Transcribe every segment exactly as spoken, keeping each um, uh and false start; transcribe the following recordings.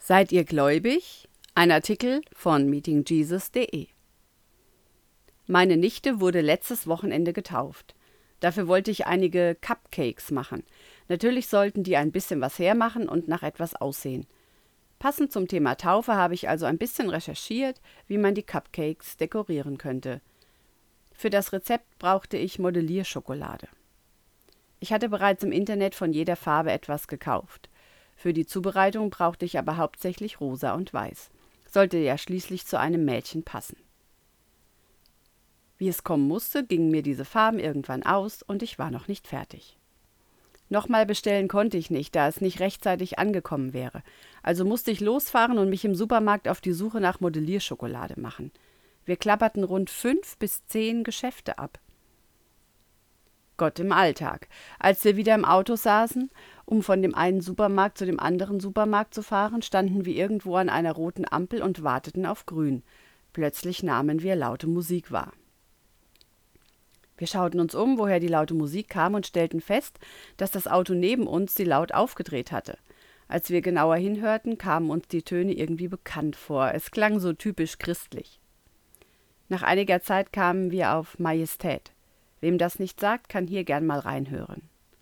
Seid ihr gläubig? Ein Artikel von meeting jesus punkt de. Meine Nichte wurde letztes Wochenende getauft. Dafür wollte ich einige Cupcakes machen. Natürlich sollten die ein bisschen was hermachen und nach etwas aussehen. Passend zum Thema Taufe habe ich also ein bisschen recherchiert, wie man die Cupcakes dekorieren könnte. Für das Rezept brauchte ich Modellierschokolade. Ich hatte bereits im Internet von jeder Farbe etwas gekauft. Für die Zubereitung brauchte ich aber hauptsächlich rosa und weiß. Sollte ja schließlich zu einem Mädchen passen. Wie es kommen musste, gingen mir diese Farben irgendwann aus und ich war noch nicht fertig. Nochmal bestellen konnte ich nicht, da es nicht rechtzeitig angekommen wäre. Also musste ich losfahren und mich im Supermarkt auf die Suche nach Modellierschokolade machen. Wir klapperten rund fünf bis zehn Geschäfte ab. Gott im Alltag. Als wir wieder im Auto saßen, um von dem einen Supermarkt zu dem anderen Supermarkt zu fahren, standen wir irgendwo an einer roten Ampel und warteten auf Grün. Plötzlich nahmen wir laute Musik wahr. Wir schauten uns um, woher die laute Musik kam, und stellten fest, dass das Auto neben uns sie laut aufgedreht hatte. Als wir genauer hinhörten, kamen uns die Töne irgendwie bekannt vor. Es klang so typisch christlich. Nach einiger Zeit kamen wir auf Majestät. Wem das nicht sagt, kann hier gern mal reinhören.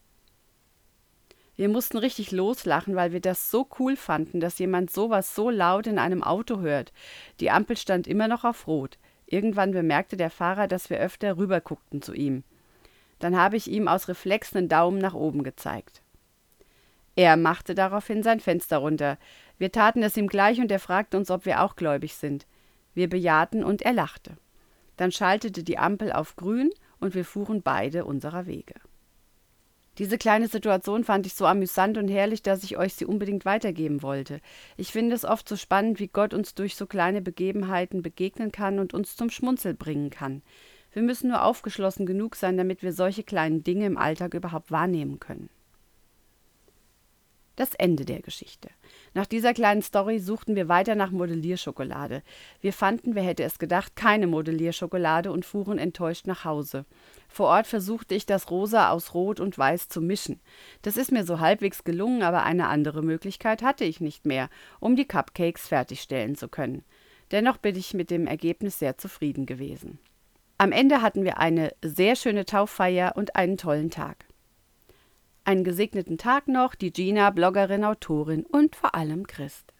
Wir mussten richtig loslachen, weil wir das so cool fanden, dass jemand sowas so laut in einem Auto hört. Die Ampel stand immer noch auf Rot. Irgendwann bemerkte der Fahrer, dass wir öfter rüberguckten zu ihm. Dann habe ich ihm aus Reflex einen Daumen nach oben gezeigt. Er machte daraufhin sein Fenster runter. Wir taten es ihm gleich und er fragte uns, ob wir auch gläubig sind. Wir bejahten und er lachte. Dann schaltete die Ampel auf Grün und wir fuhren beide unserer Wege. Diese kleine Situation fand ich so amüsant und herrlich, dass ich euch sie unbedingt weitergeben wollte. Ich finde es oft so spannend, wie Gott uns durch so kleine Begebenheiten begegnen kann und uns zum Schmunzeln bringen kann. Wir müssen nur aufgeschlossen genug sein, damit wir solche kleinen Dinge im Alltag überhaupt wahrnehmen können. Das Ende der Geschichte. Nach dieser kleinen Story suchten wir weiter nach Modellierschokolade. Wir fanden, wer hätte es gedacht, keine Modellierschokolade und fuhren enttäuscht nach Hause. Vor Ort versuchte ich, das Rosa aus Rot und Weiß zu mischen. Das ist mir so halbwegs gelungen, aber eine andere Möglichkeit hatte ich nicht mehr, um die Cupcakes fertigstellen zu können. Dennoch bin ich mit dem Ergebnis sehr zufrieden gewesen. Am Ende hatten wir eine sehr schöne Tauffeier und einen tollen Tag. Einen gesegneten Tag noch, die Gina, Bloggerin, Autorin und vor allem Christ.